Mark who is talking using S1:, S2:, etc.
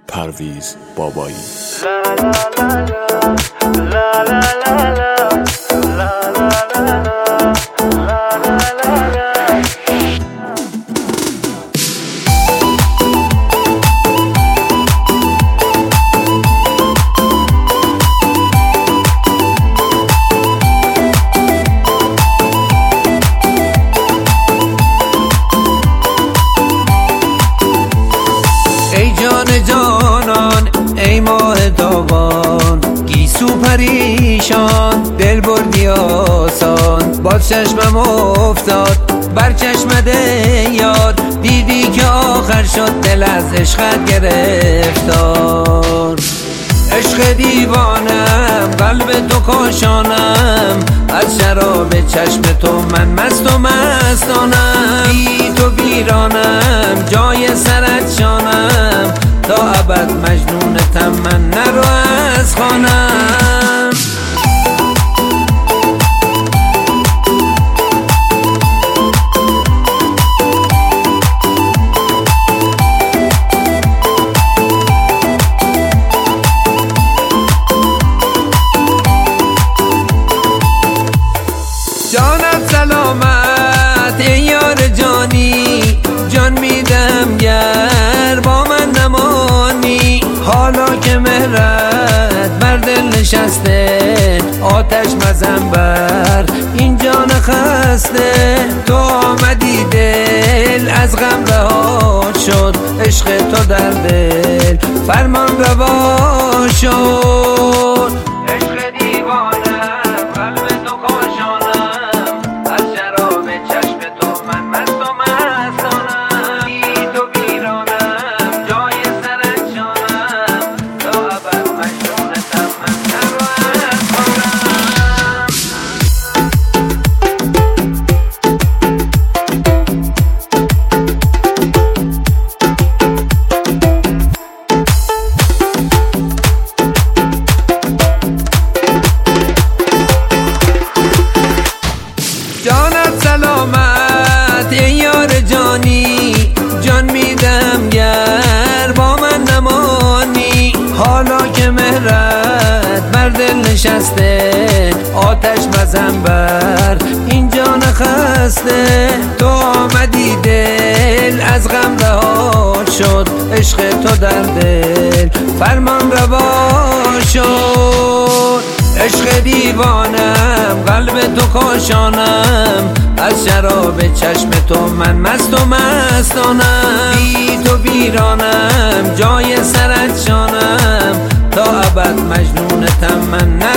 S1: پرویز بابایی.
S2: ای جان جانان ای ماه تابان، گیسو پریشان دل بردی آسان. باز چشمم افتاد بر چشمت یاد، دیدی که آخر شد دل از عشقت گرفتار. عشق دیوانم قلب تو کاشانم، از شراب چشم تو من مست و مستانم. بی تو ویرانم جای سرت شانم، تا ابد مجنونتم من نرو از خانم. جانت سلامت ای یار جانی، جان میدم گر با من نمانی. حالا که مهرت بر دل نشسته، آتش مزن بر این جان خسته. تو آمدی دل از غم رها شد، عشق تو در دل فرمان روا شد. عشق دیوانم قلب تو کاشانم، از شراب چشم تو من مست و مستانم. بی تو ویرانم جای سرت شانم، تا ابد مجنونتم من نرو از خانم. جانت سلامت ای یار جانی، جان میدم گر با من نمانی. حالا که مهرت بر دل نشسته، آتش مزن بر این جان خسته. تو آمدی دل از غم رها شد، عشق تو در دل فرمان روا شد. عشق دیوانم قلب تو کاشانم، از شراب چشم تو من مست و مستانم. بی تو ویرانم جای سرت شانم، تا ابد مجنونتم من